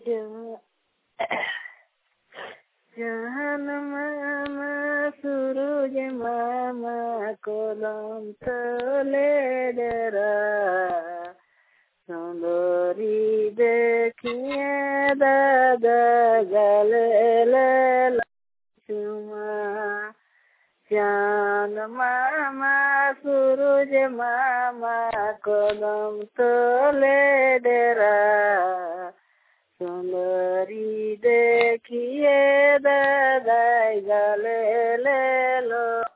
जहाँ जहान मामा सूरज मामा कोलम तले डरा सुंदरी देखिए दादा गले चुमा चांद मामा सूरज मामा कोलम तले डरा सुंदरी देखिए दादा गले लो